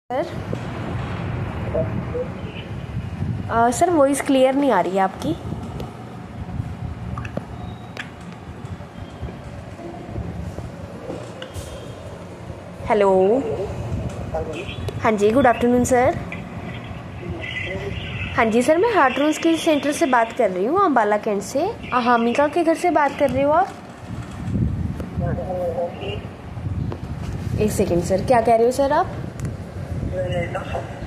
Sir sir voice clear नहीं आ रही है आपकी। हेलो। हाँ जी, गुड आफ्टरनून सर। हाँ जी सर, मैं हार्ट रूल्स के सेंटर से बात कर रही हूँ, अम्बाला कैंट से। हामिका के घर से बात कर रही हो आप? एक सेकेंड सर, क्या कह रहे हो सर आप?